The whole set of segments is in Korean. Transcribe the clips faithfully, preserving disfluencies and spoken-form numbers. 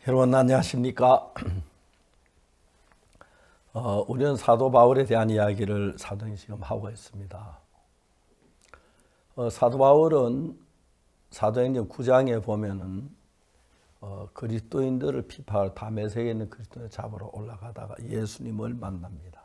여러분 안녕하십니까? 어, 우리는 사도 바울에 대한 이야기를 사도행전 지금 하고 있습니다. 어, 사도 바울은 사도행전 구 장에 보면은 어, 그리스도인들을 피파할 다메섹에 있는 그리스도인을 잡으러 올라가다가 예수님을 만납니다.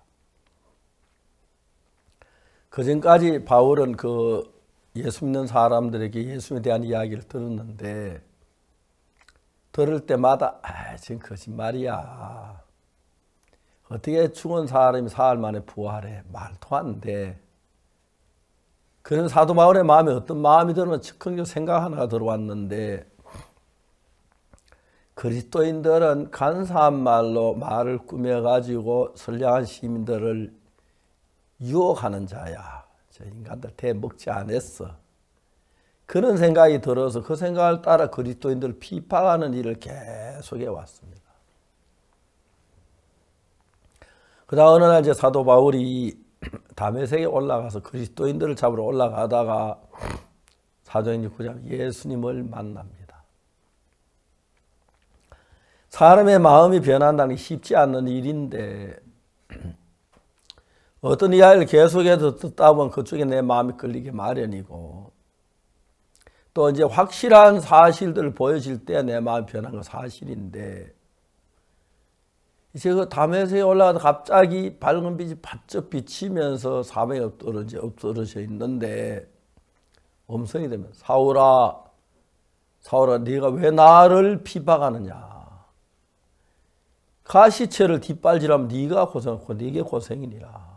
그 전까지 바울은 그 예수 믿는 사람들에게 예수에 대한 이야기를 들었는데 들을 때마다 아, 지금 거짓말이야. 어떻게 죽은 사람이 사흘 만에 부활해? 말도 안 돼. 그런 사도 바울의 마음에 어떤 마음이 들면 즉흥적 생각 하나가 들어왔는데 그리스도인들은 간사한 말로 말을 꾸며가지고 선량한 시민들을 유혹하는 자야. 저 인간들 대먹지 않았어. 그런 생각이 들어서 그 생각을 따라 그리스도인들을 비판하는 일을 계속 해왔습니다. 그다음 어느 날 이제 사도 바울이 다메섹에 올라가서 그리스도인들을 잡으러 올라가다가 사도행전 구 장 예수님을 만납니다. 사람의 마음이 변한다는 게 쉽지 않는 일인데 어떤 이야기를 계속해서 듣다 보면 그쪽에 내 마음이 끌리게 마련이고 또 이제 확실한 사실들을 보여질 때 내 마음이 변한 건 사실인데 이제 그 다메섹에 올라가서 갑자기 밝은 빛이 바짝 비치면서 사방에 엎드러져, 엎드러져 있는데 음성이 되면 사울아 사울아 네가 왜 나를 비방하느냐. 가시체를 뒷발질하면 네가 고생하고 네게 고생이니라.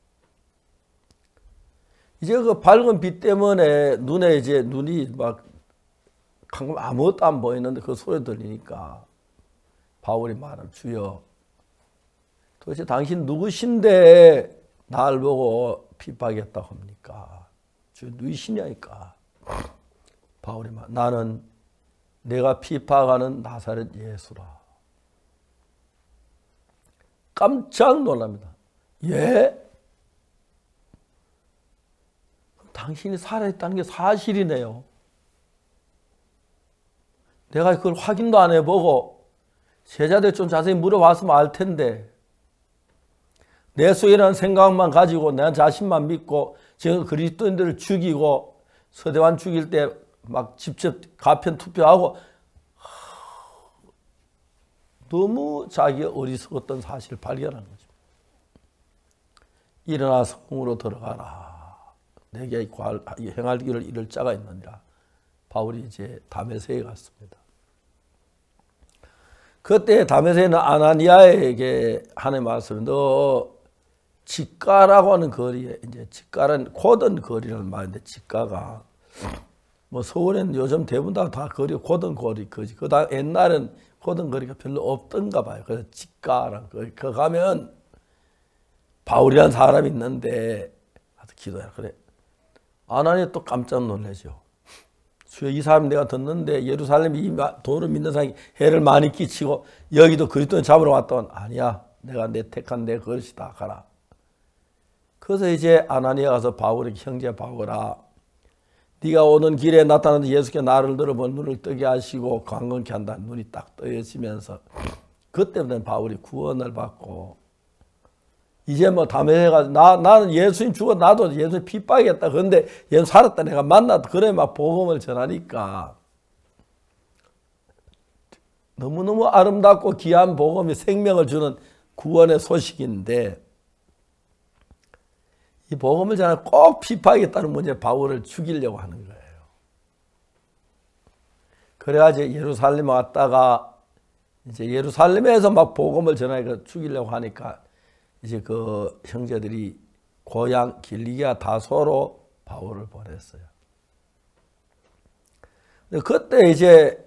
이제 그 밝은 빛 때문에 눈에 이제 눈이 막 아무것도 안 보이는데 그 소리 들리니까 바울이 말을 주여 도대체 당신 누구신데 나를 보고 비방했다고 합니까? 주 누구시냐니까. 바울이 말 나는 내가 비방하는 나사렛 예수라. 깜짝 놀랍니다. 예? 당신이 살아있다는 게 사실이네요. 내가 그걸 확인도 안 해보고 제자들 좀 자세히 물어봤으면 알 텐데 내 속이라는 생각만 가지고 내 자신만 믿고 지금 그리스도인들을 죽이고 서대환 죽일 때 막 직접 가편 투표하고 너무 자기가 어리석었던 사실을 발견한 거죠. 일어나 성궁으로 들어가라. 내게 행할 길을 이룰 자가 있느니라. 바울이 이제 다메섹에 갔습니다. 그때 다메섹에는 아나니아에게 하는 말씀이 너 직가라고 하는 거리에 이제 직가는 고든 거리라는 말인데 직가가 뭐 서울에는 요즘 대부분 다, 다 거리 고든 거리 거지. 그다 옛날엔 고든 거리가 별로 없던가 봐요. 그래서 직가라는 거리. 그 가면 바울이라는 사람이 있는데 가서 기도해라. 그래. 아나니아 또 깜짝 놀라죠. 주여 이 사람 내가 듣는데 예루살렘이 이 도를 믿는 사람이 해를 많이 끼치고 여기도 그리스도인 잡으러 왔던 아니야. 내가 내 택한 내 그릇이다. 가라. 그래서 이제 아나니아 가서 바울에게 형제 바울아 네가 오는 길에 나타나는 예수께 나를 들어본 눈을 뜨게 하시고 광건케 한다. 눈이 딱 떠여지면서 그때부터 바울이 구원을 받고 이제 뭐 다메섹에 가서 나, 나는 예수님 죽어 나도 예수님 핍박했다. 그런데 얘는 살았다. 내가 만났다. 그래 막 복음을 전하니까 너무너무 아름답고 귀한 복음이 생명을 주는 구원의 소식인데 이 복음을 전하면 꼭 핍박했다는 문제 바울을 죽이려고 하는 거예요. 그래가지고 예루살렘에 왔다가 이제 예루살렘에서 막 복음을 전하니까 죽이려고 하니까 이제 그 형제들이 고향 길리기아 다소로 바울을 보냈어요. 그때 이제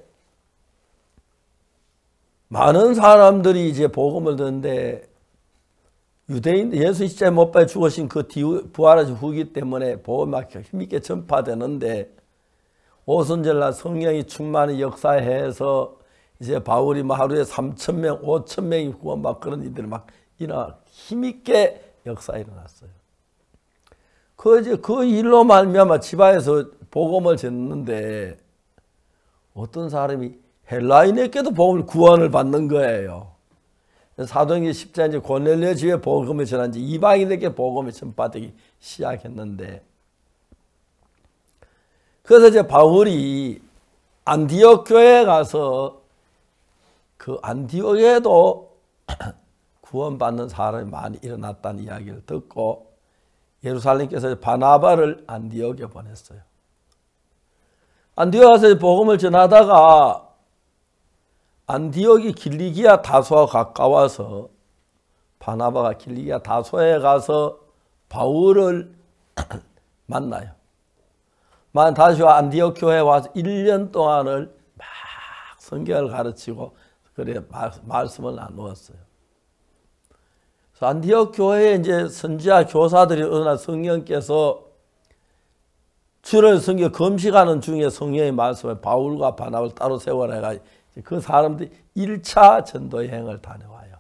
많은 사람들이 이제 복음을 듣는데 유대인 예수 십자가에 못 박혀 죽으신 그 부활하신 후기 때문에 복음이 막 힘있게 전파되는데 오순절날 성령이 충만히 역사해서 이제 바울이 하루에 삼천 명, 오천 명이 구원받고 그런 일들이 막 일어나 힘있게 역사가 일어났어요. 그 이제 그 일로 말미암아 지바에서 복음을 전했는데 어떤 사람이 헬라인에게도 복음을 구원을 받는 거예요. 사도행전 십 장 이제 고넬료 집에 복음을 전한 지 이방인에게 복음을 전파되기 시작했는데, 그래서 이제 바울이 안디옥 교회에 가서 그 안디옥에도 구원받는 사람이 많이 일어났다는 이야기를 듣고 예루살렘께서 바나바를 안디옥에 보냈어요. 안디옥에 가서 복음을 전하다가 안디옥이 길리기아 다소와 가까워서 바나바가 길리기아 다소에 가서 바울을 만나요. 만 다시와 안디옥 교회에 와서 일 년 동안을 막 성경을 가르치고 그래 말씀을 나누었어요. 그래서 안디옥 교회에 이제 선지자 교사들이 어느 날 성령께서 주를 성경 금식하는 중에 성령의 말씀에 바울과 바나바를 따로 세워라 해가지고 그 사람들이 일 차 전도 여행을 다녀와요.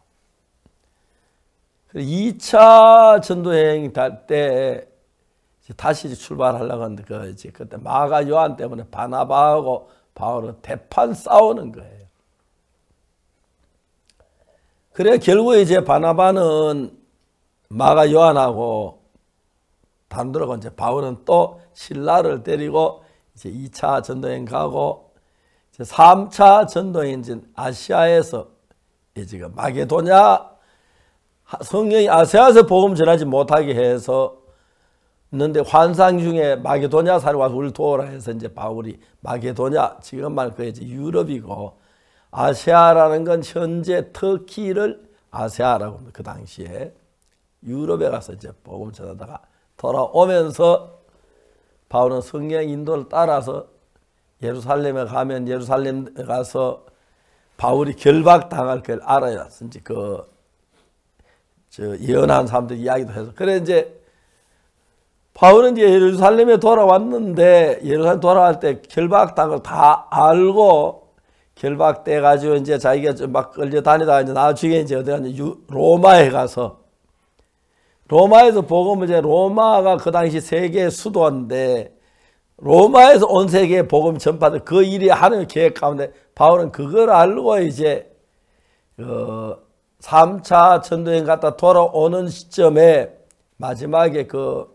이 차 전도 여행 갈 때 다시 출발하려고 하는데 그 이제 그때 마가 요한 때문에 바나바하고 바울은 대판 싸우는 거예요. 그래 결국에 이제 바나바는 마가 요한하고 단둘하고 이제 바울은 또 신라를 데리고 이제 이 차 전도여행 가고 이제 삼 차 전도여행 이제 아시아에서 이제 마게도냐 성령이 아시아에서 복음 전하지 못하게 해서 있는데 환상 중에 마게도냐 사람이 와서 우리를 도우라 해서 이제 바울이 마게도냐 지금 말 그 이제 유럽이고 아시아라는 건 현재 터키를 아시아라고 합니다. 그 당시에 유럽에 가서 이제 복음 전하다가 돌아오면서 바울은 성령 인도를 따라서 예루살렘에 가면 예루살렘에 가서 바울이 결박당할 걸 알아야 이제 그 저 예언한 사람들 이야기도 해서 그래 이제 바울은 이제 예루살렘에 돌아왔는데 예루살렘 돌아갈 때 결박당을 다 알고 결박돼 가지고 이제 자기가 막 끌려다니다가 이제 나중에 이제 어디 갔냐 로마에 가서 로마에서 복음을 이제 로마가 그 당시 세계 수도인데 로마에서 온 세계에 복음 전파된 그 일이 하나님의 계획 가운데 바울은 그걸 알고 이제 어 삼 차 전도여행 갔다 돌아오는 시점에 마지막에 그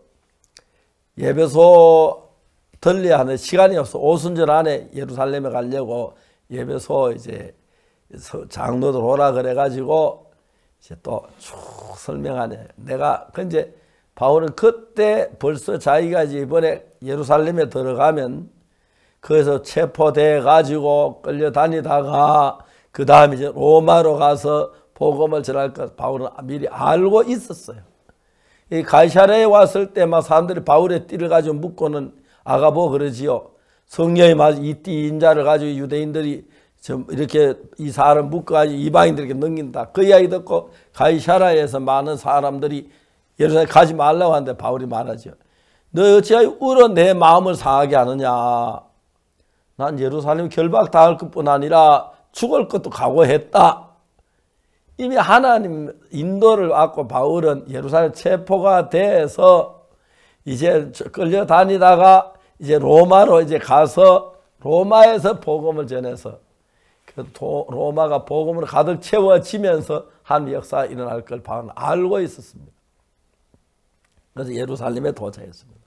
예배소 들려야 하는 시간이 없어 오순절 안에 예루살렘에 가려고 예배소 이제 장로들 오라 그래가지고 이제 또 쭉 설명하네. 내가 근데 바울은 그때 벌써 자기가 이제 이번에 예루살렘에 들어가면 거기서 체포돼 가지고 끌려다니다가 그 다음에 이제 로마로 가서 복음을 전할 것 바울은 미리 알고 있었어요. 이 가이사랴에 왔을 때 막 사람들이 바울의 띠를 가지고 묶고는 아가보 그러지요. 성령이 맞아 이 띠 인자를 가지고 유대인들이 좀 이렇게 이 사람 묶어가지고 이방인들에게 넘긴다. 그 이야기 듣고 가이사랴에서 많은 사람들이 예루살렘 가지 말라고 하는데 바울이 말하죠. 너 어찌하여 울어 내 마음을 상하게 하느냐. 난 예루살렘 결박당할 것뿐 아니라 죽을 것도 각오했다. 이미 하나님 인도를 받고 바울은 예루살렘 체포가 돼서 이제 끌려다니다가 이제 로마로 이제 가서 로마에서 복음을 전해서 그 로마가 복음으로 가득 채워지면서 한 역사가 일어날 걸 바울은 알고 있었습니다. 그래서 예루살렘에 도착했습니다.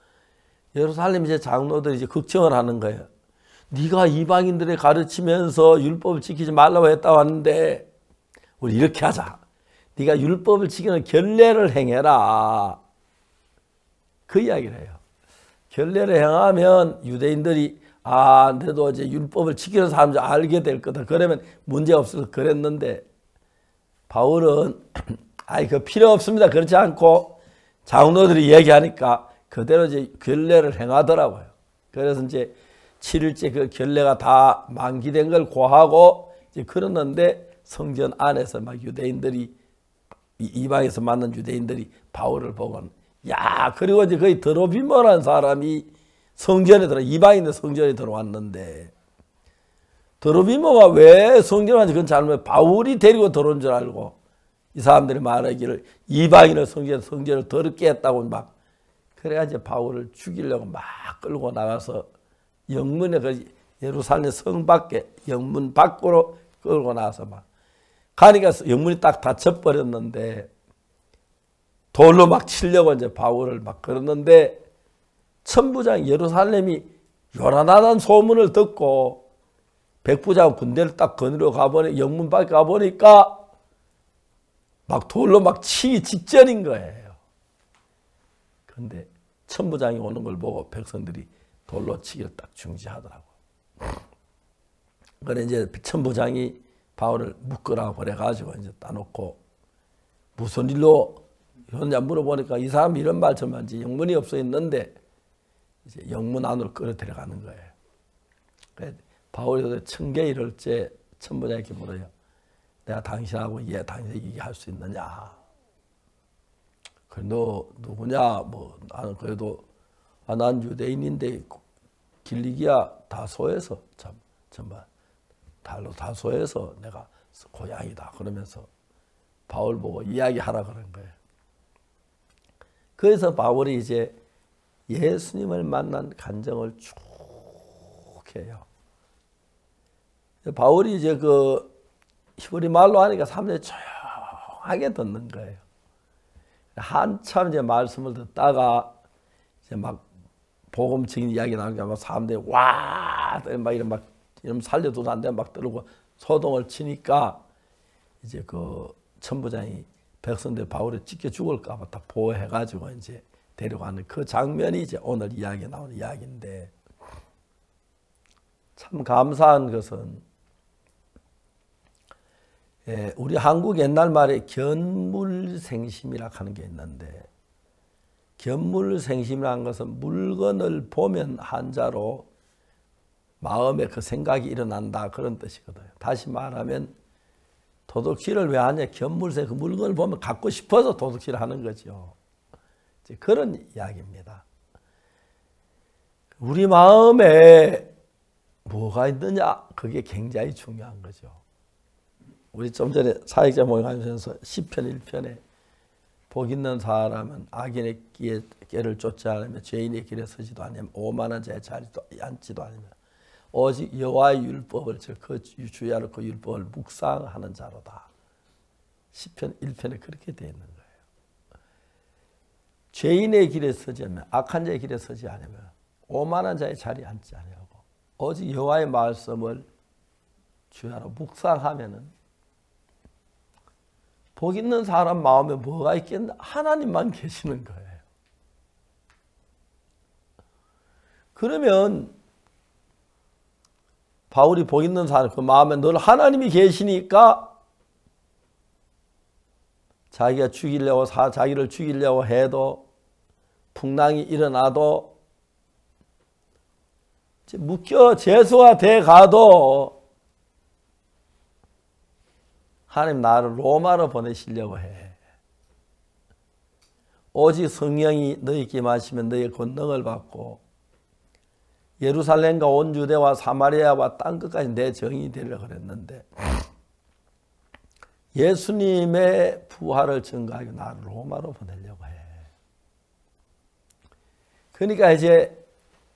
예루살렘 이제 장로들이 이제 걱정을 하는 거예요. 네가 이방인들에 가르치면서 율법을 지키지 말라고 했다고 하는데 우리 이렇게 하자. 네가 율법을 지키는 결례를 행해라. 그 이야기를 해요. 결례를 행하면 유대인들이 아, 내도 이제 율법을 지키는 사람들 알게 될 거다. 그러면 문제 없어서 그랬는데 바울은 아이 그 필요 없습니다. 그렇지 않고 장로들이 얘기하니까 그대로 이제 결례를 행하더라고요. 그래서 이제 칠 일째 그 결례가 다 만기된 걸 고하고 이제 그러는데 성전 안에서 막 유대인들이 이방에서 만난 유대인들이 바울을 보고는 야 그리고 이제 거의 드로비모라는 사람이 성전에 들어 이방인의 성전에 들어왔는데 드로비모가 왜 성전에 왔는지 그건 잘 모르겠어요. 바울이 데리고 들어온 줄 알고 이 사람들이 말하기를 이방인의 성전 성전을 더럽게 했다고 막 그래가지고 바울을 죽이려고 막 끌고 나가서 영문에 그 예루살렘 성 밖에 영문 밖으로 끌고 나서 막 가니까 영문이 딱 닫혀버렸는데 돌로 막 치려고 이제 바울을 막 그러는데 천부장 예루살렘이 요란하다는 소문을 듣고 백부장 군대를 딱 거느려 가보니 영문 밖에 가보니까 막 돌로 막 치기 직전인 거예요. 그런데 천부장이 오는 걸 보고 백성들이 돌로 치기를 딱 중지하더라고. 그래 이제 천부장이 바울을 묶으라 그래가지고 이제 따놓고 무슨 일로 혼자 물어보니까 이 사람이 이런 말처럼 하지 영문이 없어 있는데 이제 영문 안으로 끌어 들어가는 거예요. 그래 바울이 청계 이럴 때 천부장에게 물어요. 내가 당신하고 예, 당신이 얘기할 수 있느냐? 그래 너 누구냐? 뭐 나는 그래도 아, 난 유대인인데 길리기아 다소에서 참 정말 달로 다소에서 내가 고향이다 그러면서 바울 보고 이야기하라 그런 거예요. 그래서 바울이 이제 예수님을 만난 간증을 쭉 해요. 바울이 이제 그 히브리 말로 하니까 사람들이 조용하게 듣는 거예요. 한참 이제 말씀을 듣다가 이제 막 복음적인 이야기 나오니까 막 사람들이 와, 막 이런 막 이런 살려도 안 돼 막 들고 소동을 치니까 이제 그 천부장이 백성들 바울을 찢겨 죽을까봐 다 보호해가지고 이제 데려가는 그 장면이 이제 오늘 이야기에 나오는 이야기인데 참 감사한 것은 예, 우리 한국 옛날 말에 견물생심이라 하는 게 있는데 견물생심이라는 것은 물건을 보면 한자로 마음에 그 생각이 일어난다 그런 뜻이거든요. 다시 말하면 도둑질을 왜 하냐? 견물생 그 물건을 보면 갖고 싶어서 도둑질을 하는 거죠. 이제 그런 이야기입니다. 우리 마음에 뭐가 있느냐? 그게 굉장히 중요한 거죠. 우리 좀 전에 사역자 모임하면서 시편 일 편에 복 있는 사람은 악인의 길을 쫓지 않으며 죄인의 길에 서지도 않으며 오만한 자의 자리도 앉지도 않으며 오직 여호와의 율법을 그 주야로 그 율법을 묵상하는 자로다. 시편 일 편에 그렇게 되어 있는 거예요. 죄인의 길에 서지 않으며 악한 자의 길에 서지 않으며 오만한 자의 자리에 앉지 않으려고 오직 여호와의 말씀을 주야로 묵상하면은 복 있는 사람 마음에 뭐가 있겠나? 하나님만 계시는 거예요. 그러면 바울이 복 있는 사람 그 마음에 늘 하나님이 계시니까 자기가 죽이려고 자기를 죽이려고 해도 풍랑이 일어나도 묶여 재수가 돼 가도 하나님 나를 로마로 보내시려고 해. 오직 성령이 너희에게 임하시면 너희의 권능을 받고 예루살렘과 온 유대와 사마리아와 땅 끝까지 내 정이 되려고 그랬는데 예수님의 부활을 증거하기 나를 로마로 보내려고 해. 그러니까 이제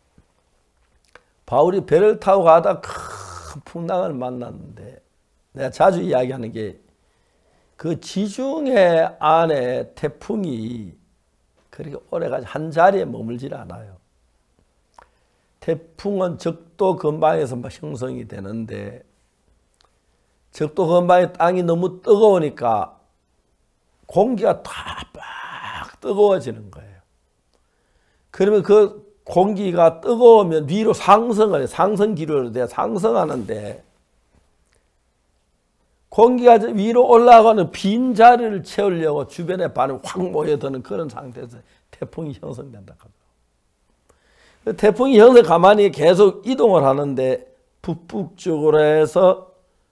바울이 배를 타고 가다 큰 풍랑을 만났는데 내가 자주 이야기하는 게 그 지중해 안에 태풍이 그렇게 오래가지 한 자리에 머물질 않아요. 태풍은 적도 근방에서 막 형성이 되는데 적도 근방의 땅이 너무 뜨거우니까 공기가 다 막 뜨거워지는 거예요. 그러면 그 공기가 뜨거우면 위로 상승을 해. 상승 기류로 돼 상승하는데 공기가 위로 올라가는 빈자리를 채우려고 주변에 반을 확 모여드는 그런 상태에서 태풍이 형성된다. 태풍이 형성 가만히 계속 이동을 하는데 북북쪽으로 해서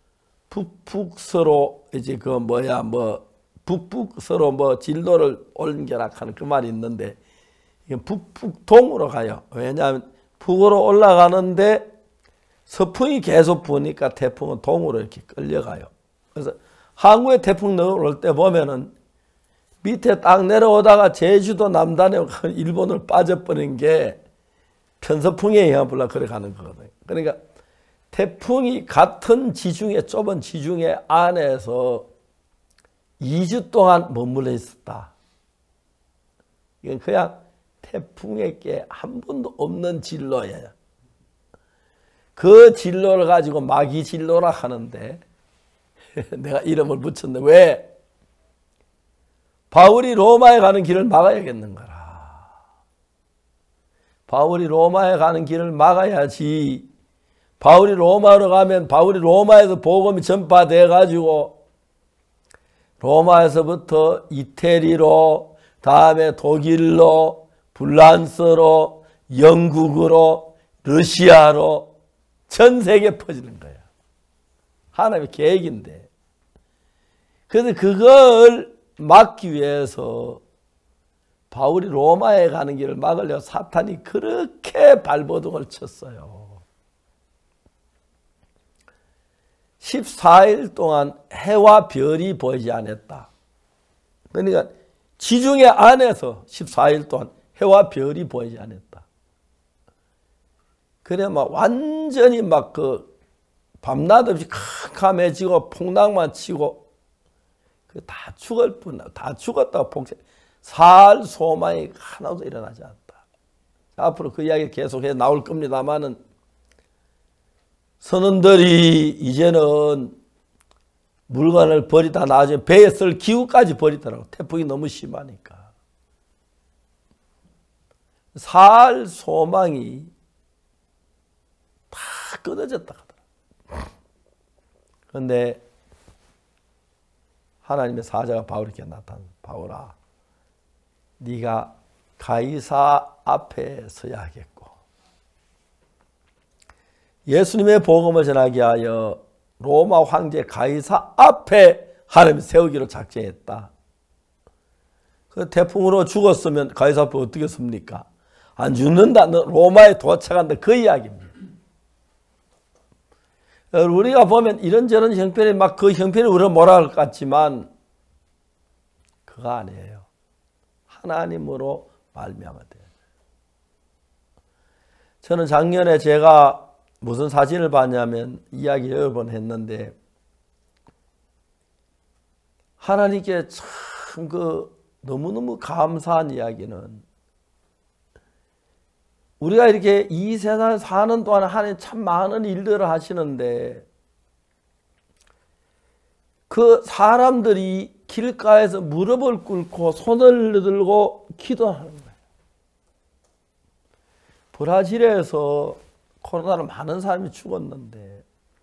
북북서로 이제 그 뭐야 뭐 북북서로 뭐 진로를 옮겨라 하는 그 말이 있는데 이게 북북동으로 가요. 왜냐하면 북으로 올라가는데 서풍이 계속 부니까 태풍은 동으로 이렇게 끌려가요. 그래서 한국에 태풍 넘어올 때 보면은 밑에 딱 내려오다가 제주도 남단에 일본으로 빠져버린 게 편서풍에 의한 불라 그래 가는 거거든요. 그러니까 태풍이 같은 지중해, 좁은 지중해 안에서 이 주 동안 머물러 있었다. 이건 그냥 태풍에게 한 번도 없는 진로예요. 그 진로를 가지고 마귀 진로라 하는데 내가 이름을 붙였는데 왜? 바울이 로마에 가는 길을 막아야겠는가라. 바울이 로마에 가는 길을 막아야지. 바울이 로마로 가면 바울이 로마에서 복음이 전파돼 가지고 로마에서부터 이태리로, 다음에 독일로, 불란스로, 영국으로, 러시아로 전 세계에 퍼지는 거야. 하나님의 계획인데. 그래서 그걸 막기 위해서 바울이 로마에 가는 길을 막으려 사탄이 그렇게 발버둥을 쳤어요. 십사 일 동안 해와 별이 보이지 않았다. 그러니까 지중해 안에서 십사 일 동안 해와 별이 보이지 않았다. 그래 막 완전히 막 그 밤낮 없이 캄캄해지고 풍랑만 치고 그 다 죽을 뿐, 다 죽었다고 봉쇄. 살 소망이 하나도 일어나지 않았다. 앞으로 그 이야기 계속해서 나올 겁니다만은 선원들이 이제는 물건을 버리다 나중에 배에 쓸 기구까지 버리더라고. 태풍이 너무 심하니까. 살 소망이 다 끊어졌다 하더라. 그런데 하나님의 사자가 바울에게 나타나. 바울아, 네가 가이사 앞에 서야 하겠고 예수님의 복음을 전하게 하여 로마 황제 가이사 앞에 하나님이 세우기로 작정했다. 그 태풍으로 죽었으면 가이사 앞에 어떻게 섭니까? 안 죽는다. 너 로마에 도착한다. 그 이야기입니다. 우리가 보면 이런저런 형편이 막 그 형편이 우리가 뭐라 할 것 같지만 그거 아니에요. 하나님으로 말미암아 돼요. 저는 작년에 제가 무슨 사진을 봤냐면 이야기 여러 번 했는데 하나님께 참 그 너무너무 감사한 이야기는 우리가 이렇게 이 세상을 사는 동안 하나님 참 많은 일들을 하시는데 그 사람들이 길가에서 무릎을 꿇고 손을 들고 기도하는 거예요. 브라질에서 코로나로 많은 사람이 죽었는데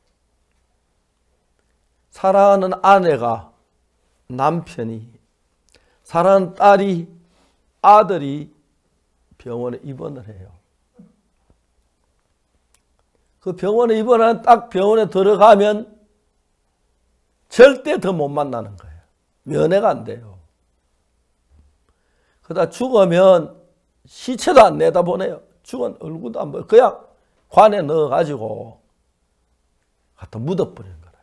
사랑하는 아내가, 남편이, 사랑하는 딸이, 아들이 병원에 입원을 해요. 그 병원에 입원하는 딱 병원에 들어가면 절대 더 못 만나는 거예요. 면회가 안 돼요. 그러다 죽으면 시체도 안 내다보내요. 죽은 얼굴도 안 보여요. 그냥 관에 넣어가지고 갖다 묻어버리는 거예요.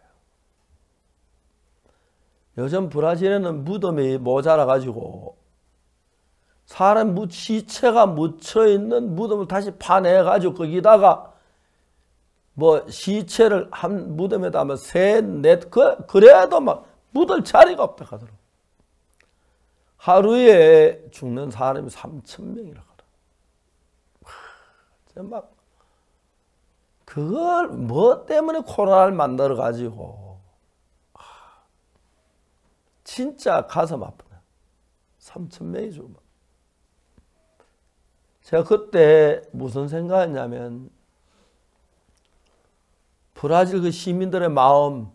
요즘 브라질에는 무덤이 모자라가지고 사람 시체가 묻혀있는 무덤을 다시 파내가지고 거기다가 뭐 시체를 한 무덤에다 하면 셋, 넷, 그, 그래도 막 묻을 자리가 없다 하더라고. 하루에 죽는 사람이 삼천 명이라고 하더라고. 막, 그걸 뭐 때문에 코로나를 만들어 가지고, 진짜 가슴 아프다. 삼천 명이 죽으면. 제가 그때 무슨 생각했냐면, 브라질 그 시민들의 마음.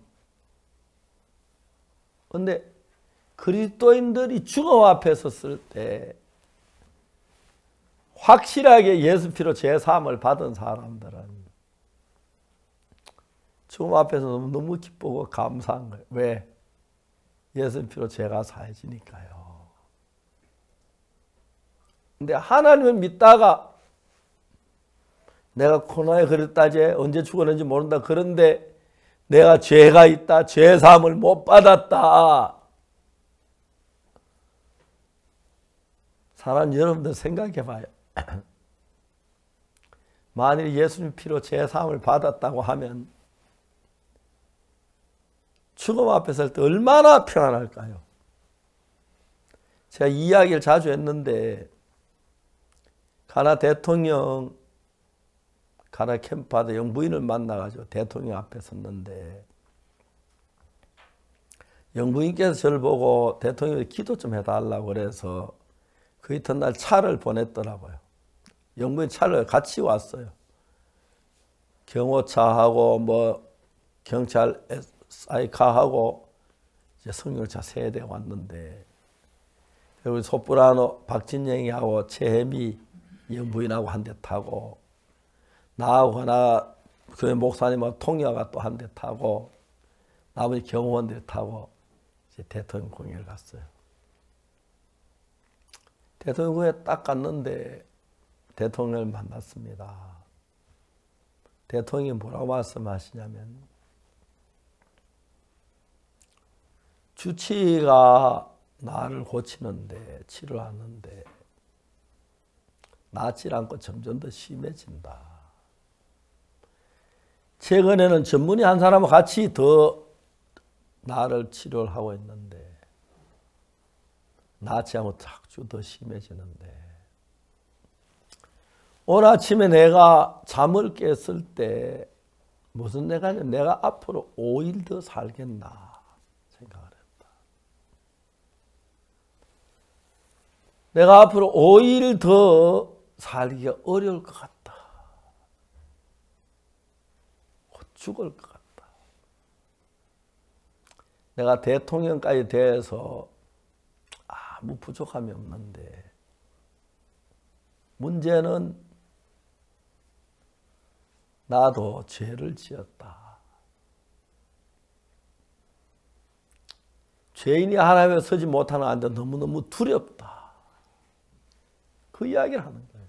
근데 그리스도인들이 죽음 앞에 섰을 때 확실하게 예수 피로 제사함을 받은 사람들은 죽음 앞에서 너무, 너무 기쁘고 감사한 거예요. 왜? 예수 피로 죄가 사해지니까요. 근데 하나님을 믿다가 내가 코로나에 걸렸다지 언제 죽었는지 모른다. 그런데 내가 죄가 있다. 죄사함을 못 받았다. 사람 여러분들 생각해 봐요. 만일 예수님 피로 제사함을 받았다고 하면 죽음 앞에 설 때 얼마나 평안할까요? 제가 이 이야기를 자주 했는데 가나 대통령 가나 캠프하다 영부인을 만나가지고 대통령 앞에 섰는데 영부인께서 저를 보고 대통령이 기도 좀 해달라고 그래서 그 이튿날 차를 보냈더라고요. 영부인 차를 같이 왔어요. 경호차하고 뭐 경찰 사이카하고 이제 성령차 세 대 왔는데 우리 소프라노 박진영이하고 최혜미 영부인하고 한 대 타고 나하고 하나 교회 목사님하고 통야가 또 한 대 타고 나머지 경호원들이 타고 이제 대통령 공연을 갔어요. 대통령궁에 딱 갔는데 대통령을 만났습니다. 대통령이 뭐라고 말씀하시냐면 주치의가 나를 고치는데 치료하는데 낫질 않고 점점 더 심해진다. 최근에는 전문의 한 사람과 같이 더 나를 치료를 하고 있는데 낫지 않고 자꾸 더 심해지는데 오늘 아침에 내가 잠을 깼을 때 무슨 내가 내가 앞으로 오 일 더 살겠나 생각을 했다. 내가 앞으로 오 일 더 살기가 어려울 것 같다. 곧 죽을 것 같다. 내가 대통령까지 돼서 아무 부족함이 없는데 문제는 나도 죄를 지었다. 죄인이 하나님에 서지 못하는 안데 너무너무 두렵다. 그 이야기를 하는 거예요.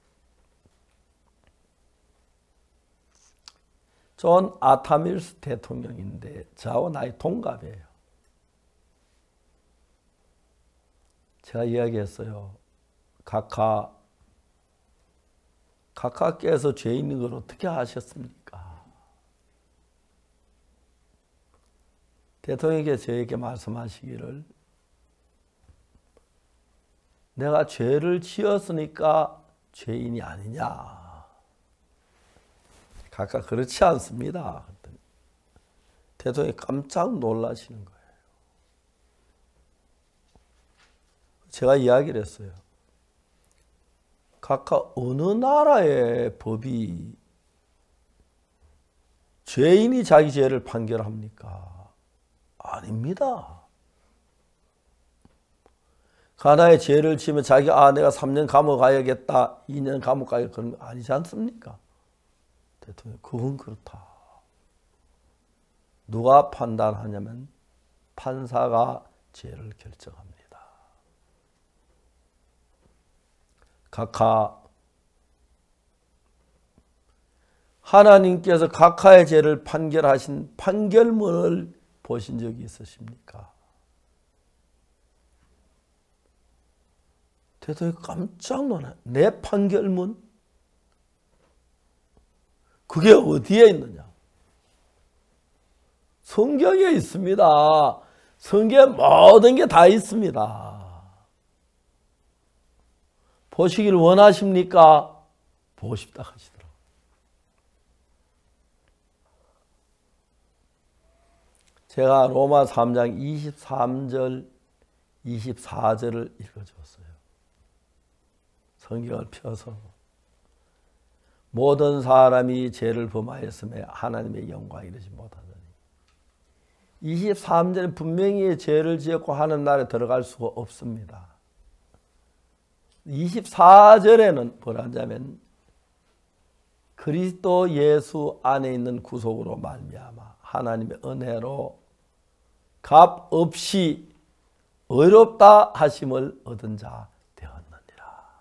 존 아타밀스 대통령인데 저하고 나이 동갑이에요. 제가 이야기했어요. 각하, 각하께서 죄 있는 걸 어떻게 아셨습니까? 대통령께서 저에게 말씀하시기를 내가 죄를 지었으니까 죄인이 아니냐. 각하 그렇지 않습니다. 대통령이 깜짝 놀라시는 거예요. 제가 이야기를 했어요. 각하 어느 나라의 법이 죄인이 자기 죄를 판결합니까? 아닙니다. 가나의 죄를 지면 자기가 아 내가 삼 년 감옥 가야겠다, 이 년 감옥 가야겠다 그런 거 아니지 않습니까? 대통령 그건 그렇다. 누가 판단하냐면 판사가 죄를 결정합니다. 각하, 하나님께서 각하의 죄를 판결하신 판결문을 보신 적이 있으십니까? 대통령이 깜짝 놀라요. 내 판결문? 그게 어디에 있느냐? 성경에 있습니다. 성경에 모든 게 다 있습니다. 보시길 원하십니까? 보고 싶다 하시더라고요. 제가 로마 삼 장 이십삼 절, 이십사 절을 읽어줬어요. 성경을 펴서 모든 사람이 죄를 범하였음에 하나님의 영광에 이르지 못하더니 이십삼 절에 분명히 죄를 지었고 하는 날에 들어갈 수가 없습니다. 이십사 절에는 뭐라 하냐면 그리스도 예수 안에 있는 구속으로 말미암아 하나님의 은혜로 값 없이 의롭다 하심을 얻은 자 되었느니라.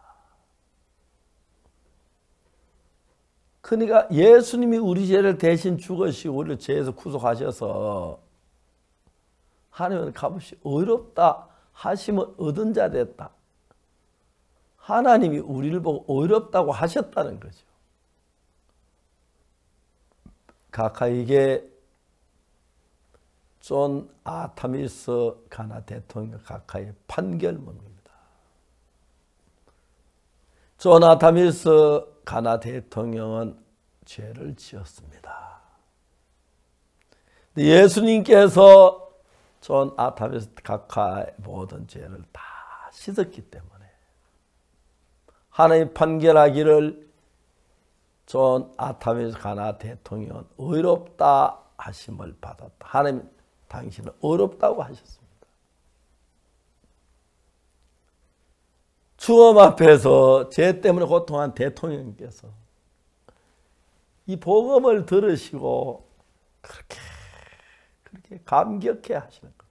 그러니까 예수님이 우리 죄를 대신 죽으시고 우리를 죄에서 구속하셔서 하나님은 값 없이 의롭다 하심을 얻은 자 됐다. 하나님이 우리를 보고 어렵다고 하셨다는 거죠. 가카이게 존 아타미스 가나 대통령 가카의 판결문입니다. 존 아타미스 가나 대통령은 죄를 지었습니다. 예수님께서 존 아타미스 가카의 모든 죄를 다 씻었기 때문에 하나님 판결하기를 존 아타미스 가나 대통령은 의롭다 하심을 받았다. 하나님 당신은 의롭다고 하셨습니다. 주님 앞에서 죄 때문에 고통한 대통령께서 이 복음을 들으시고 그렇게 그렇게 감격해 하시는 것.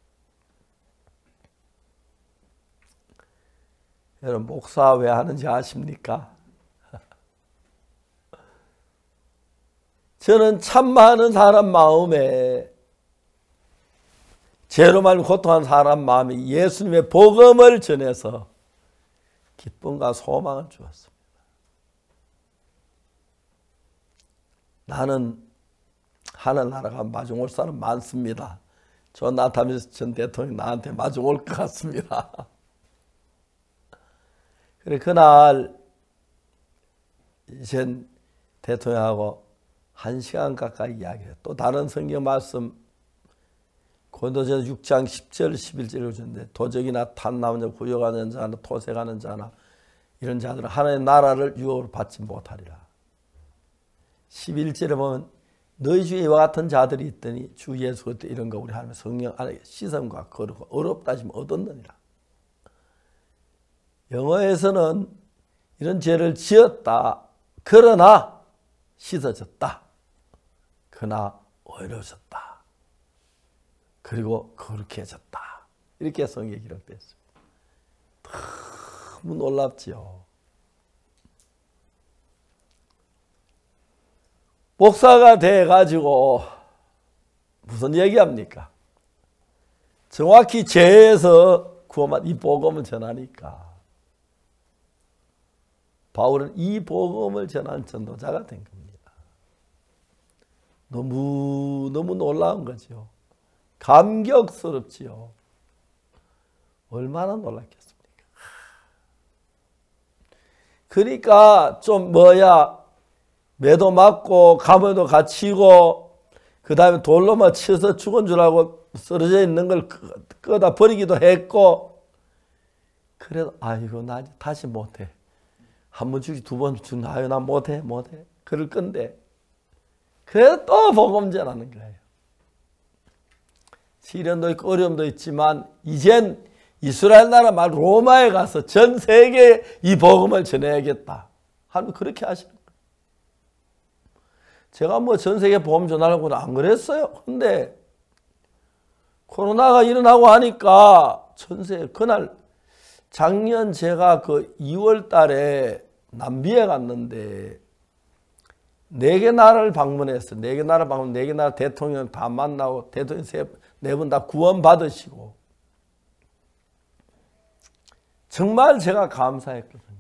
여러분 목사 왜 하는지 아십니까? 저는 참 많은 사람 마음에 죄로 말미 고통한 사람 마음에 예수님의 복음을 전해서 기쁨과 소망을 주었습니다. 나는 하늘나라가 마중 올 사람 많습니다. 존 아타미스 전 대통령 나한테 마중 올 것 같습니다. 그래 그날 전 대통령하고 한 시간 가까이 이야기해요. 또 다른 성경 말씀 고린도전서 육 장 십 절 십일 절을 주는데 도적이나 탐나는 자, 구역하는 자나 토색하는 자나 이런 자들은 하나님의 나라를 유업으로 받지 못하리라. 십일 절에 보면 너희 중에 이와 같은 자들이 있더니 주 예수 그때 이런 거 우리 하나님의 성령 안에 시선과 거룩과 어렵다 하시면 얻었느니라. 영어에서는 이런 죄를 지었다. 그러나 씻어졌다. 그러나 어려워졌다. 그리고 거룩해졌다. 이렇게 성경에 기록되어 있습니다. 너무 놀랍지요. 목사가 돼가지고 무슨 얘기합니까? 정확히 죄에서 구원받은 이 복음을 전하니까 바울은 이 복음을 전한 전도자가 된 겁니다. 너무 너무 놀라운 거죠. 감격스럽지요. 얼마나 놀랐겠습니까? 그러니까 좀 뭐야 매도 맞고 가면도 갇히고 그 다음에 돌로만 치서 죽은 줄 알고 쓰러져 있는 걸 끄다 버리기도 했고 그래도 아이고 나 다시 못해. 한 번 죽지 두 번 죽나 아유 나 못해 못해 그럴 건데 그래도 또 복음 전하는 거예요. 시련도 있고 어려움도 있지만 이젠 이스라엘 나라 말 로마에 가서 전 세계에 이 복음을 전해야겠다 하면 그렇게 하시는 거예요. 제가 뭐 전 세계 복음 전하려고는 안 그랬어요. 근데 코로나가 일어나고 하니까 전 세계 그날 작년 제가 그 이월 달에 남비에 갔는데 네 개 나라를 방문했어요. 네 개 나라 방문, 네 개 나라 대통령 다 만나고 대통령 네 분 다 구원 받으시고 정말 제가 감사했거든요.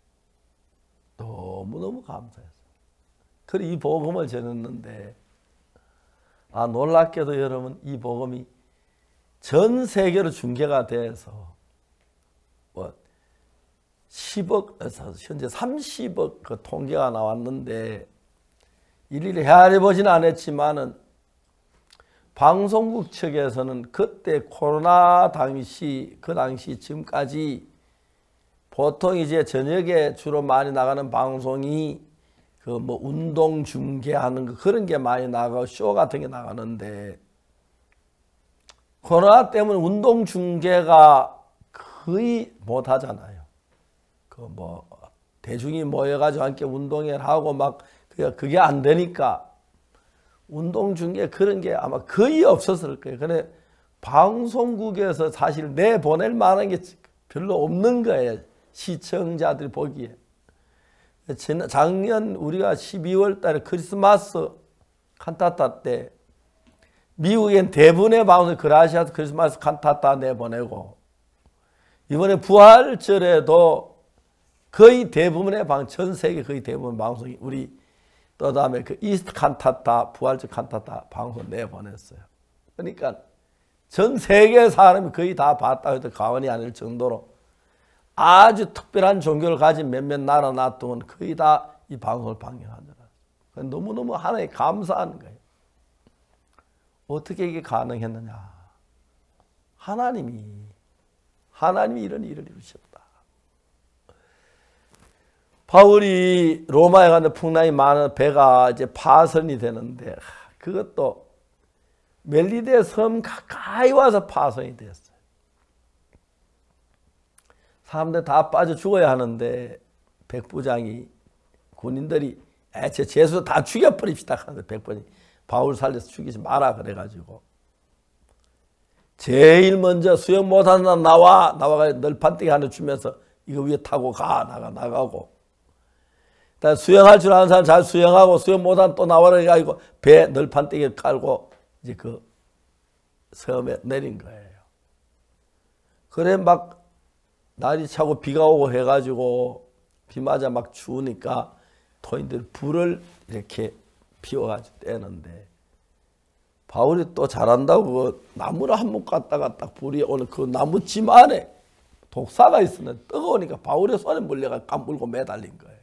너무너무 감사했어요. 그래 이 복음을 전했는데 아 놀랍게도 여러분 이 복음이 전 세계로 중계가 돼서 뭐 십억, 현재 삼십억 그 통계가 나왔는데 일일이 헤아려보지는 않았지만은 방송국 측에서는 그때 코로나 당시 그 당시 지금까지 보통 이제 저녁에 주로 많이 나가는 방송이 그 뭐 운동 중계하는 거 그런 게 많이 나가고 쇼 같은 게 나가는데 코로나 때문에 운동 중계가 거의 못 하잖아요. 그 뭐 대중이 모여가지고 함께 운동회를 하고 막 그게 안 되니까 운동 중계 그런 게 아마 거의 없었을 거예요. 그래 방송국에서 사실 내보낼 만한 게 별로 없는 거예요. 시청자들이 보기에. 작년 우리가 십이월 달에 크리스마스 칸타타 때 미국엔 대부분의 방송 그라시아스 크리스마스 칸타타 내보내고 이번에 부활절에도 거의 대부분의 방, 전 세계 거의 대부분 방송이 우리 또 다음에 그 이스트 칸타타, 부활절 칸타타 방송 내보냈어요. 그러니까 전 세계 사람이 거의 다 봤다 해도 과언이 아닐 정도로 아주 특별한 종교를 가진 몇몇 나라 놔두면 거의 다 이 방송을 방영하더라. 너무너무 하나님 감사하는 거예요. 어떻게 이게 가능했느냐. 하나님이, 하나님이 이런 일을 이루셨다. 바울이 로마에 가는데 풍랑이 많은 배가 이제 파선이 되는데 그것도 멜리데 섬 가까이 와서 파선이 됐어요. 사람들 다 빠져 죽어야 하는데 백부장이 군인들이 애체 제수 다 죽여버립시다 하는데 백부장이 바울 살려서 죽이지 마라 그래가지고 제일 먼저 수영 못하는 사람 나와 나와가 널판떼기 하나 주면서 이거 위에 타고 가 나가 나가고 수영할 줄 아는 사람 잘 수영하고 수영 못하는 또 나와라 해가지고 배 널판떼기 깔고 이제 그 섬에 내린 거예요. 그래 막 날이 차고 비가 오고 해가지고 비 맞아 막 추우니까 토인들이 불을 이렇게 피워가지고 떼는데 바울이 또 잘한다고 그 나무를 한 목 갖다가 딱 불이 오는 그 나무 찜 안에 독사가 있었는데 뜨거우니까 바울의 손에 물려가 까물고 매달린 거예요.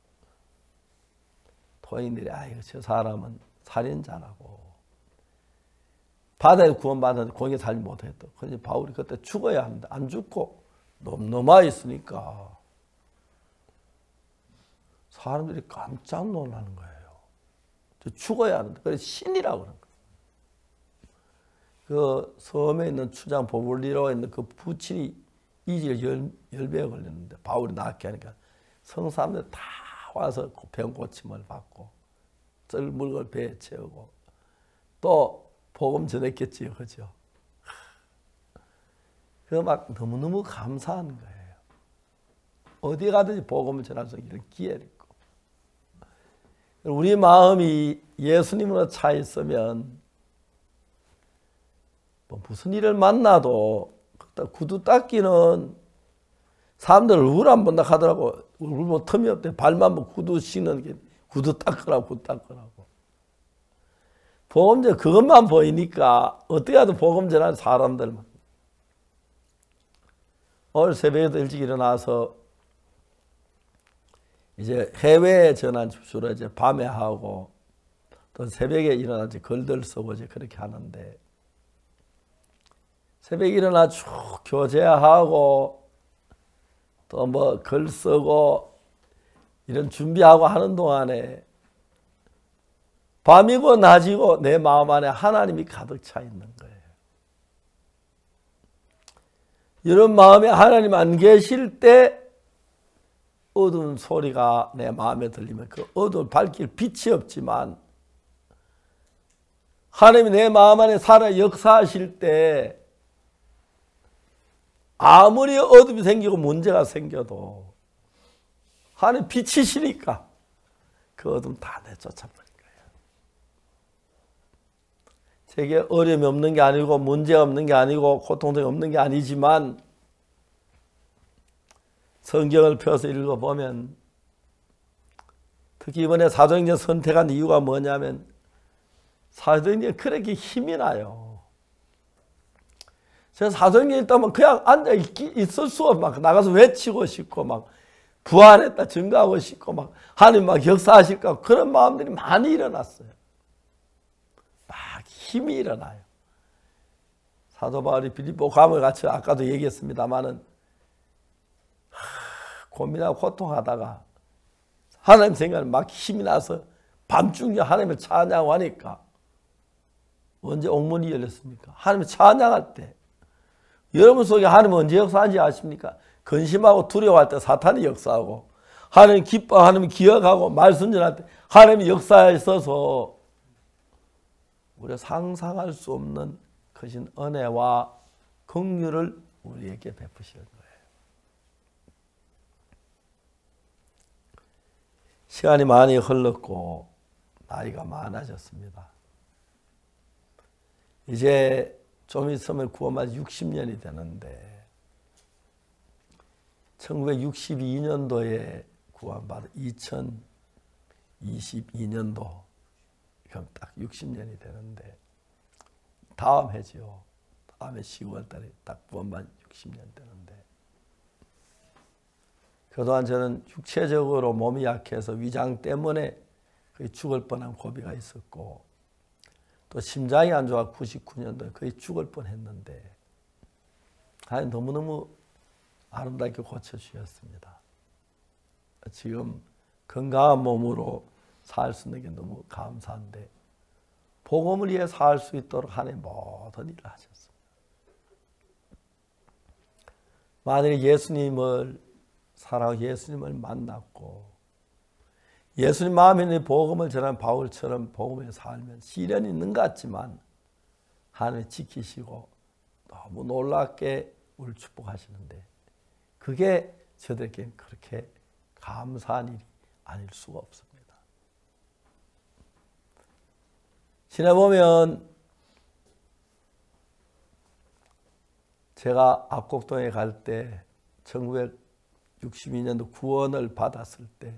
토인들이 아이고 저 사람은 살인자라고 바다에 구원받았는데 거기에 살지 못했다. 그래서 바울이 그때 죽어야 하는데 안 죽고 넘넘어 있으니까 사람들이 깜짝 놀라는 거예요. 저 죽어야 하는데 그래서 신이라고 그런 거예요. 그 섬에 있는 추장 보블리로 있는 그 부친이 이질 열, 열배에 걸렸는데 바울이 낫게 하니까 성 사람들 다 와서 병 고침을 받고 썰물 걸 배에 채우고 또 복음 전했겠지요. 그죠? 그 막 너무너무 감사한 거예요. 어디 가든지 복음을 전할 수 있는 기회를 있고 우리 마음이 예수님으로 차 있으면 뭐 무슨 일을 만나도 구두 닦기는 사람들 얼굴 안 본다 하더라고. 얼굴 뭐 틈이 없대. 발만 뭐 구두 신는 게 구두 닦으라고 구두 닦으라고. 복음전 그것만 보이니까 어떻게 하든 복음 전하는 사람들만. 오늘 새벽에도 일찍 일어나서 이제 해외에 전환 주로 이제 밤에 하고 또 새벽에 일어나서 글들 쓰고 이제 그렇게 하는데 새벽에 일어나 쭉 교제하고 또 뭐 글 쓰고 이런 준비하고 하는 동안에 밤이고 낮이고 내 마음 안에 하나님이 가득 차 있는 거예요. 이런 마음에 하나님 안 계실 때 어두운 소리가 내 마음에 들리면 그 어두운 밝힐 빛이 없지만 하나님이 내 마음 안에 살아 역사하실 때 아무리 어둠이 생기고 문제가 생겨도 하나님 빛이시니까 그 어둠 다 내쫓아버린 거예요. 제게 어려움이 없는 게 아니고 문제가 없는 게 아니고 고통이 없는 게 아니지만 성경을 펴서 읽어보면 특히 이번에 사도행전 선택한 이유가 뭐냐면 사도행전이 그렇게 힘이 나요. 제가 사도행전 읽다면 그냥 앉아 있을 수가 막 나가서 외치고 싶고 막 부활했다 증거하고 싶고 막 하나님 막 역사하실까 그런 마음들이 많이 일어났어요. 막 힘이 일어나요. 사도 바울이 빌립보 감을 같이 아까도 얘기했습니다마는 고민하고 고통하다가 하나님 생각에 막 힘이 나서 밤중에 하나님을 찬양하고 하니까 언제 옥문이 열렸습니까? 하나님을 찬양할 때 여러분 속에 하나님 언제 역사하는지 아십니까? 근심하고 두려워할 때 사탄이 역사하고 하나님 기뻐 하나님 기억하고 말씀 전할 때 하나님이 역사에 있어서 우리가 상상할 수 없는 크신 은혜와 긍휼을 우리에게 베푸시는 거예요. 시간이 많이 흘렀고 나이가 많아졌습니다. 이제 좀 있으면 구원받아 육십 년이 되는데 천구백육십이 년도에 구원받아 이천이십이 이십이 년도 그럼 딱 육십 년이 되는데 다음 해지요. 다음에 시월 달에 딱 구원만 육십 년 되는데 그동안 저는 육체적으로 몸이 약해서 위장 때문에 거의 죽을 뻔한 고비가 있었고 또 심장이 안 좋아 구십구 년도에 거의 죽을 뻔했는데 하나님 너무너무 아름답게 고쳐주셨습니다. 지금 건강한 몸으로 살 수 있는 게 너무 감사한데 복음을 위해 살 수 있도록 하나님 모든 일을 하셨습니다. 만일 예수님을 사랑하고 예수님을 만났고 예수님 마음에 있는 복음을 전한 바울처럼 복음에 살면 시련이 있는 것 같지만 하나님이 지키시고 너무 놀랍게 우리를 축복하시는데 그게 저들에게는 그렇게 감사한 일이 아닐 수가 없습니다. 지나보면 제가 압곡동에 갈 때 천구백육십이 년도 구원을 받았을 때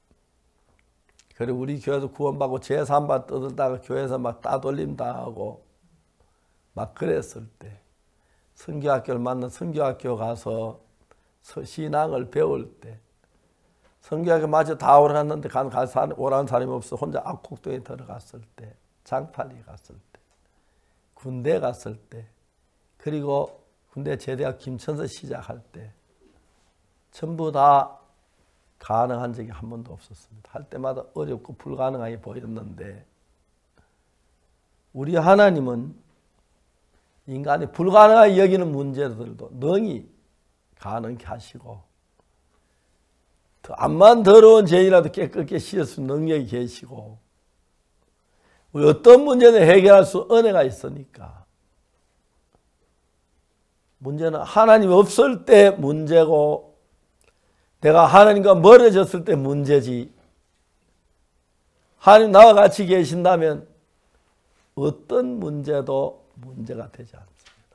그리고 우리 교회에서 구원받고 제삼 반 떠들다가 교회에서 막 따돌림 당하고 막 그랬을 때 선교학교를 만나 선교학교 가서 신앙을 배울 때 선교학교 마저 다 오라갔는데 간 오라는 사람이 없어 혼자 압곡동에 들어갔을 때 장팔리 갔을 때 군대 갔을 때 그리고 군대 제대하고 김천서 시작할 때 전부 다 가능한 적이 한 번도 없었습니다. 할 때마다 어렵고 불가능하게 보였는데 우리 하나님은 인간이 불가능하게 여기는 문제들도 능히 가능케 하시고 암만 더러운 죄인이라도 깨끗게 씻을 수 있는 능력이 계시고 우리 어떤 문제는 해결할 수 은혜가 있으니까 문제는 하나님 없을 때 문제고 내가 하나님과 멀어졌을 때 문제지 하나님 나와 같이 계신다면 어떤 문제도 문제가 되지 않습니다.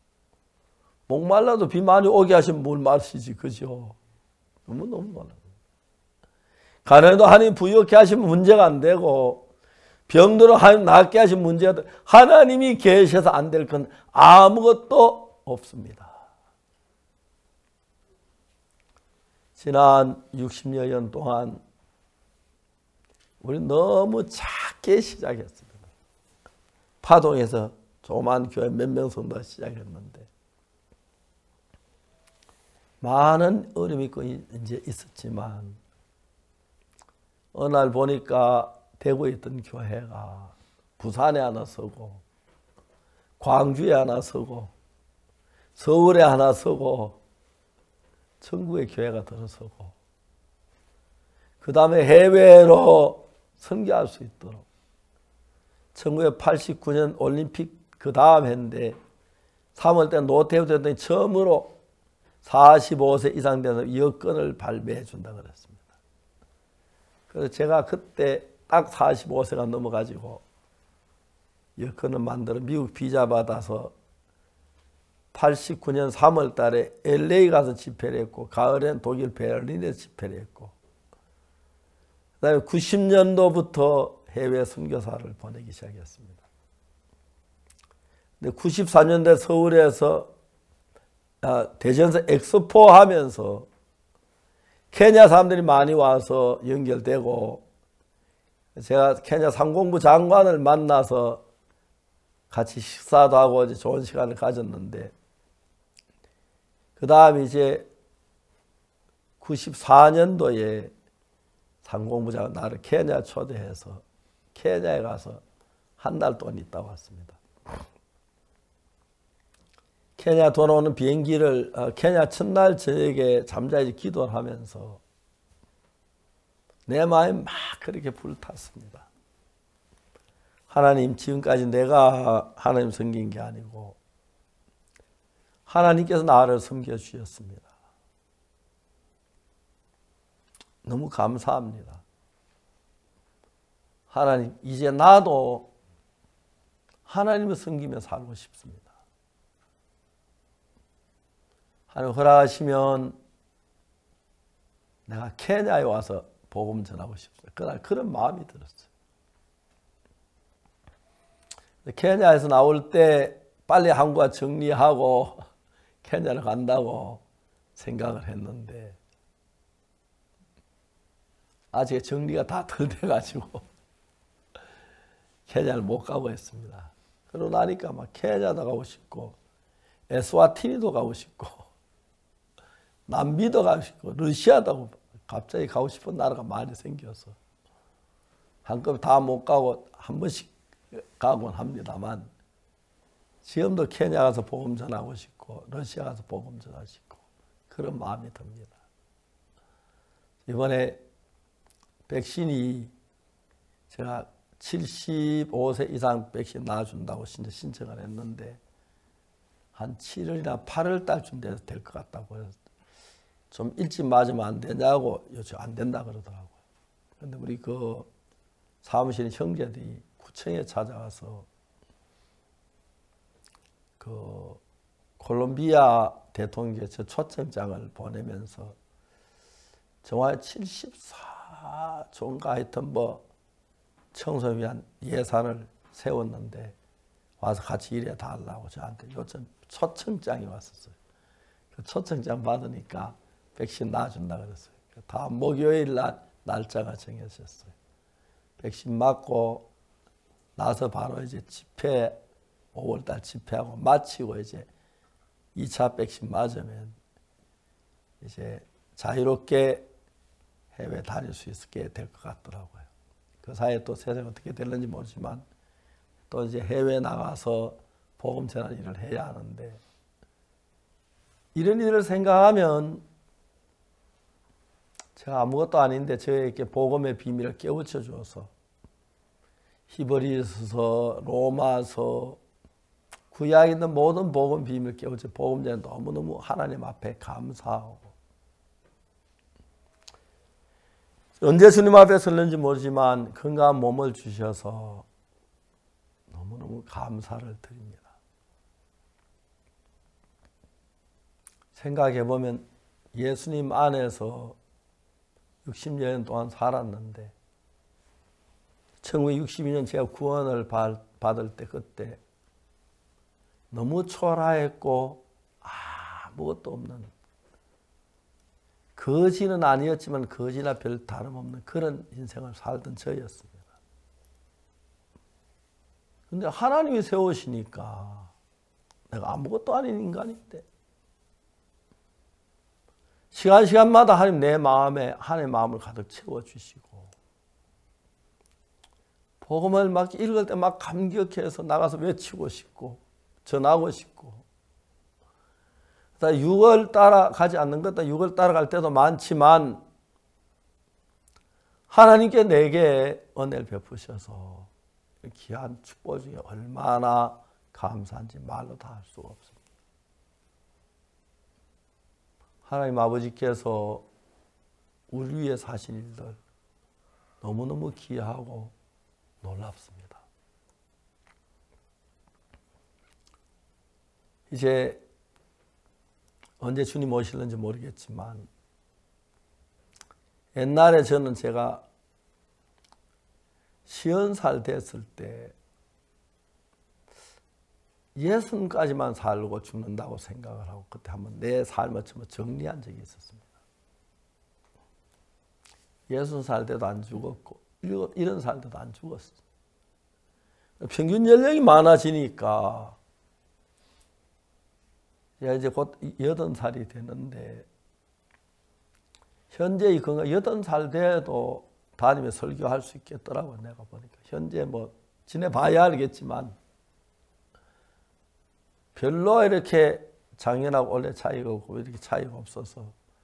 목말라도 비 많이 오게 하시면 물 마시지 그죠? 너무너무 많아요. 가난해도 하나님 부유하게 하시면 문제가 안 되고 병들어 하나님 낫게 하시면 문제가 돼. 하나님이 계셔서 안 될 건 아무것도 없습니다. 지난 육십여 년 동안 우리 너무 작게 시작했습니다. 파동에서 조그만 교회 몇 명 성도가 시작했는데 많은 어려움이 이제 있었지만 어느 날 보니까 대구에 있던 교회가 부산에 하나 서고 광주에 하나 서고 서울에 하나 서고 전국의 교회가 들어서고 그 다음에 해외로 선교할 수 있도록 천구백팔십구 년 올림픽 그 다음 해인데 삼월 때 노태우 대통령이 처음으로 사십오 세 이상 되는 여권을 발매해 준다 그랬습니다. 그래서 제가 그때 딱 사십오 세가 넘어가지고 여권을 만들어 미국 비자 받아서 팔십구 년 삼월 달에 엘에이 가서 집회를 했고 가을엔 독일 베를린에서 집회를 했고 그 다음에 구십 년도부터 해외 선교사를 보내기 시작했습니다. 근데 구십사 년대 서울에서 아, 대전에서 엑스포 하면서 케냐 사람들이 많이 와서 연결되고 제가 케냐 상공부 장관을 만나서 같이 식사도 하고 이제 좋은 시간을 가졌는데 그 다음에 이제 구십사 년도에 상공부 장관 나를 케냐 초대해서 케냐에 가서 한 달 동안 있다 왔습니다. 케냐 돌아오는 비행기를 케냐 첫날 저녁에 잠자리 기도를 하면서 내 마음이 막 그렇게 불탔습니다. 하나님 지금까지 내가 하나님 섬긴 게 아니고 하나님께서 나를 섬겨주셨습니다. 너무 감사합니다. 하나님 이제 나도 하나님을 섬기며 살고 싶습니다. 하나님 허락하시면 내가 케냐에 와서 복음 전하고 싶어요. 그날 그런 마음이 들었어요. 케냐에서 나올 때 빨리 한국과 정리하고 케냐를 간다고 생각을 했는데 아직 정리가 다 덜 돼가지고 케냐를 못 가고 했습니다. 그러고 나니까 막 케냐도 가고 싶고 에스와티니도 가고 싶고 남비도 가고 싶고 러시아도 갑자기 가고 싶은 나라가 많이 생겨서 한꺼번에 다 못 가고 한 번씩 가곤 합니다만 지금도 케냐 가서 복음 전하고 싶고 러시아 가서 복음 전하고 싶고 그런 마음이 듭니다. 이번에 백신이 제가 칠십오 세 이상 백신 놔준다고 신청을 했는데 한 칠월이나 팔월 달쯤 돼서 될 것 같다고 해서 좀 일찍 맞으면 안 되냐고 요즘 안 된다 그러더라고요. 그런데 우리 그 사무실 형제들이 구청에 찾아와서 그 콜롬비아 대통령께서 초청장을 보내면서 정말 칠십사 조인가 하여튼 뭐 청소를 위한 예산을 세웠는데 와서 같이 일해 달라고 저한테 요즘 초청장이 왔었어요. 그 초청장 받으니까 백신 놔준다 그랬어요. 다음 목요일 날 날짜가 정해졌어요. 백신 맞고 나서 바로 이제 집회 오월 달 집회하고 마치고 이제 이 차 백신 맞으면 이제 자유롭게 해외 다닐 수 있게 될 것 같더라고요. 그 사이에 또 세상이 어떻게 될는지 모르지만 또 이제 해외 나가서 복음 전할 일을 해야 하는데 이런 일을 생각하면 제가 아무것도 아닌데 저에게 복음의 비밀을 깨우쳐 주어서 히브리서, 로마서, 구약에 있는 모든 복음 비밀을 깨우쳐 복음 전에 너무너무 하나님 앞에 감사하고 언제 주님 앞에 섰는지 모르지만 건강한 몸을 주셔서 너무너무 감사를 드립니다. 생각해보면 예수님 안에서 육십 년 동안 살았는데 천구백육십이 년 제가 구원을 받을 때 그때 너무 초라했고 아무것도 없는 거지는 아니었지만 거지나 별 다름없는 그런 인생을 살던 저였습니다. 그런데 하나님이 세우시니까 내가 아무것도 아닌 인간인데 시간 시간마다 하나님 내 마음에 하나님의 마음을 가득 채워주시고 복음을 막 읽을 때 막 감격해서 나가서 외치고 싶고 전하고 싶고 육을 따라가지 않는 것도 육을 따라갈 때도 많지만 하나님께 내게 은혜를 베푸셔서 귀한 축복 중에 얼마나 감사한지 말로 다 할 수가 없습니다. 하나님 아버지께서 우리 위해 사신 일들 너무너무 귀하고 놀랍습니다. 이제 언제 주님 오실는지 모르겠지만 옛날에 저는 제가 서른 살 됐을 때 예순까지만 살고 죽는다고 생각을 하고 그때 한번 내 삶을 정리한 적이 있었습니다. 예순 살 때도 안 죽었고 일흔 살 때도 안 죽었어. 평균 연령이 많아지니까 이제 곧 여든 살이 되는데 현재 이 건강 여든 살 돼도 다니며 설교할 수 있겠더라고요. 내가 보니까 현재 뭐 지내봐야 알겠지만 별로 이렇게 작년하고 올해 차이가 없고 이렇게 차이가 없어서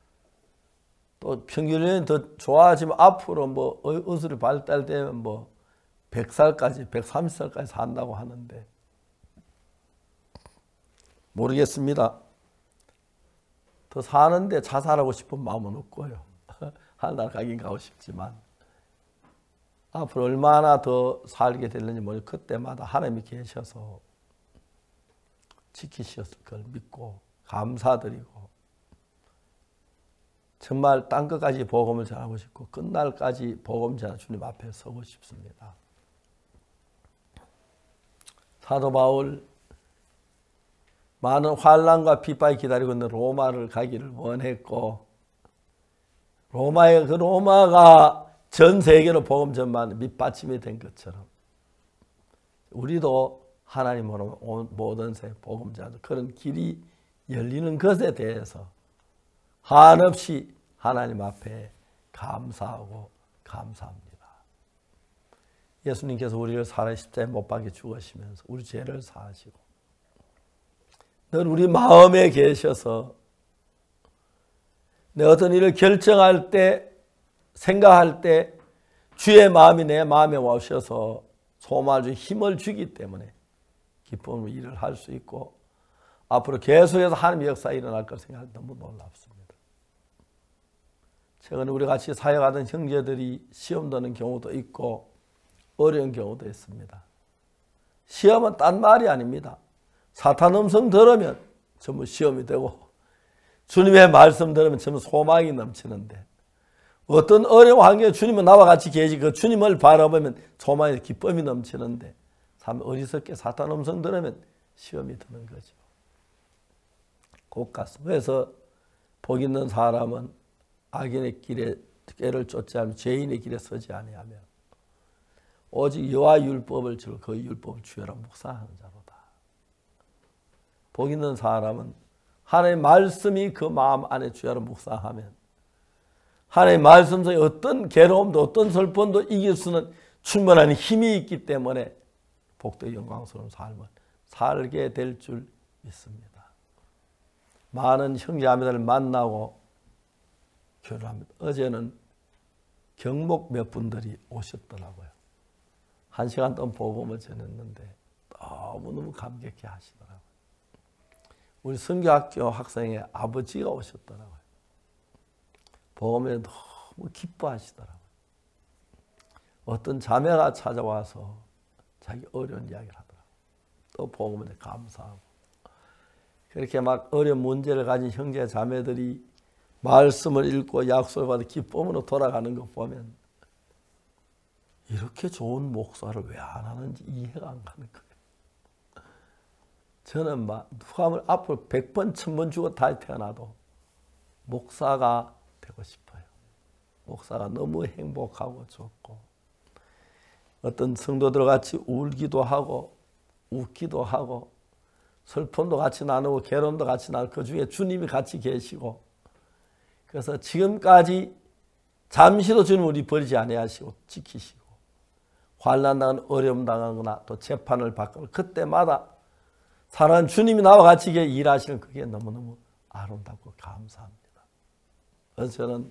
또 평균이 더 좋아지면 앞으로 뭐 의술이 발달되면 뭐 백 살까지 백삼십 살까지 산다고 하는데 모르겠습니다. 더 사는데 자살하고 싶은 마음은 없고요. 하늘 가긴 가고 싶지만 앞으로 얼마나 더 살게 될는지 모르겠고 그때마다 하나님이 계셔서 지키셨을 걸 믿고 감사드리고 정말 땅끝까지 복음을 전하고 싶고 끝날까지 복음 전하 주님 앞에 서고 싶습니다. 사도 바울 많은 환난과 핍박이 기다리고 있는 로마를 가기를 원했고 로마의 그 로마가 전 세계로 복음 전만 밑받침이 된 것처럼 우리도 하나님으로 모든 세 복음 전하는 그런 길이 열리는 것에 대해서 한없이 하나님 앞에 감사하고 감사합니다. 예수님께서 우리를 살아 십자가에 못 박혀 죽으시면서 우리 죄를 사하시고 늘 우리 마음에 계셔서 내 어떤 일을 결정할 때 생각할 때 주의 마음이 내 마음에 오셔서 소망을 주고 힘을 주기 때문에 기쁨으로 일을 할 수 있고 앞으로 계속해서 하나님의 역사가 일어날 걸 생각할 때 너무 놀랍습니다. 최근에 우리 같이 사역하던 형제들이 시험 드는 경우도 있고 어려운 경우도 있습니다. 시험은 딴 말이 아닙니다. 사탄 음성 들으면 전부 시험이 되고 주님의 말씀 들으면 전부 소망이 넘치는데 어떤 어려운 환경에 주님은 나와 같이 계시 그 주님을 바라보면 소망이 기쁨이 넘치는데 참 어리석게 사탄 음성 들으면 시험이 드는 거죠. 곧 같습니다. 그래서 복 있는 사람은 악인의 길에 깨를 쫓지 않으며 죄인의 길에 서지 아니하며 오직 여호와 율법을 지고 그 율법을 주여라 묵상하는 자로다. 복 있는 사람은 하나님의 말씀이 그 마음 안에 주여라 묵상하면 하나님의 말씀 속에 어떤 괴로움도 어떤 슬픔도 이길 수는 충분한 힘이 있기 때문에 복되고 영광스러운 삶을 살게 될 줄 믿습니다. 많은 형제자매들을 만나고 교류합니다. 어제는 경목 몇 분들이 오셨더라고요. 한 시간 동안 복음을 전했는데 너무너무 감격해 하시더라고요. 우리 선교학교 학생의 아버지가 오셨더라고요. 복음에 너무 기뻐하시더라고요. 어떤 자매가 찾아와서 자기 어려운 이야기를 하더라고요. 또 복음에 감사하고 그렇게 막 어려운 문제를 가진 형제 자매들이 말씀을 읽고 약속을 받아 기쁨으로 돌아가는 거 보면 이렇게 좋은 목사를 왜 안 하는지 이해가 안 가는 거예요. 저는 막 누가 하면 앞으로 백 번, 천 번 죽어 다시 태어나도 목사가 되고 싶어요. 목사가 너무 행복하고 좋고 어떤 성도들 같이 울기도 하고 웃기도 하고 슬픔도 같이 나누고 괴로움도 같이 나누고 그 중에 주님이 같이 계시고 그래서 지금까지 잠시도 주님 우리 버리지 아니하시고 지키시고 환난 당한 어려움 당하거나 또 재판을 받거나 그때마다 사랑하는 주님이 나와 같이 일하시는 그게 너무너무 아름답고 감사합니다. 그래서 저는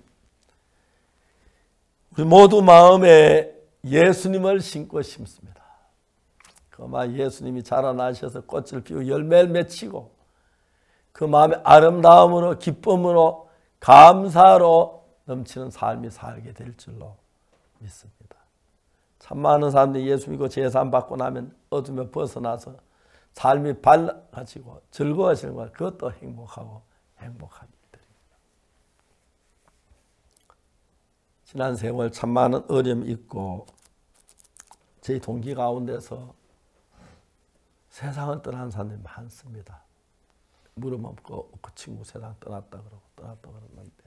우리 모두 마음에 예수님을 심고 싶습니다. 그마 예수님이 자라나셔서 꽃을 피우고 열매를 맺히고 그 마음의 아름다움으로 기쁨으로 감사로 넘치는 삶이 살게 될 줄로 믿습니다. 참 많은 사람들이 예수 믿고 제산 받고 나면 어둠에 벗어나서 삶이 밝아지고 즐거워지는 것 그것도 행복하고 행복한 일들입니다. 지난 세월 참 많은 어려움이 있고 저희 동기 가운데서 세상을 떠난 사람들이 많습니다. 물으면 그 친구 세상 떠났다 그러고 떠났다 그러는데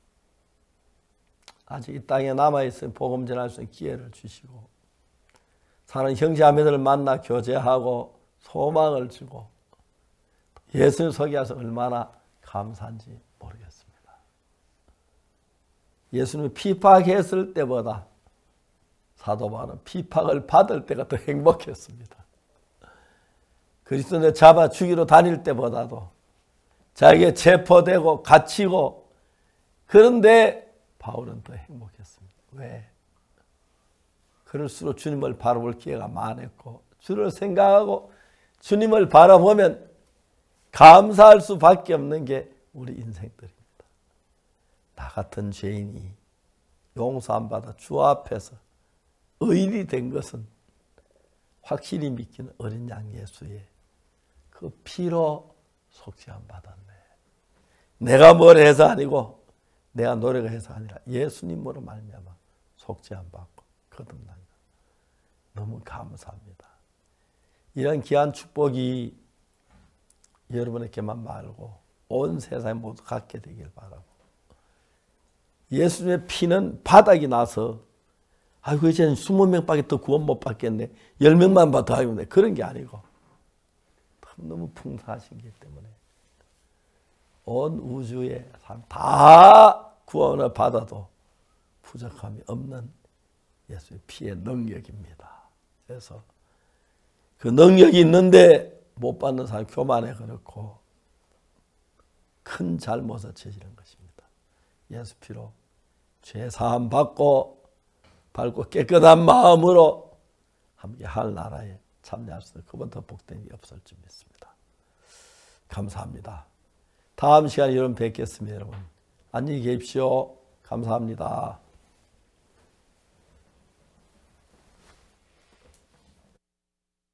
아직 이 땅에 남아있으면 복음 전할 수 있는 기회를 주시고 사는 형제자매들을 만나 교제하고 소망을 주고 예수님 속에 와서 얼마나 감사한지 모르겠습니다. 예수님이 피박했을 때보다 사도 바울은 피박을 받을 때가 더 행복했습니다. 그리스도를 잡아 죽이러 다닐 때보다도 자기가 체포되고 갇히고 그런데 바울은 더 행복했습니다. 왜? 그럴수록 주님을 바라볼 기회가 많았고 주를 생각하고 주님을 바라보면 감사할 수밖에 없는 게 우리 인생들입니다. 나 같은 죄인이 용서 안 받아 주 앞에서 의인이 된 것은 확실히 믿기는 어린 양 예수의 그 피로 속죄함 받았네. 내가 뭘 해서 아니고 내가 노력을 해서 아니라 예수님으로 말미암아 속죄함 받고 거듭난 것. 너무 감사합니다. 이런 귀한 축복이 여러분에게만 말고 온 세상에 모두 갖게 되길 바라고, 예수님의 피는 바닥이 나서 아이고 이제 이십 명밖에 더 구원 못 받겠네, 십 명만 더 하면 돼, 그런 게 아니고 너무 풍성하신 기 때문에 온 우주의 사람 다 구원을 받아도 부족함이 없는 예수의 피의 능력입니다. 그래서 그 능력이 있는데 못 받는 사람이 교만해 그렇고 큰 잘못을 저지른 것입니다. 예수 피로 죄 사함 받고 밝고 깨끗한 마음으로 함께 할 나라에 참여할 수 있는 그보다 더 복된 일이 없을 줄 믿습니다. 감사합니다. 다음 시간에 여러분 뵙겠습니다. 여러분 안녕히 계십시오. 감사합니다.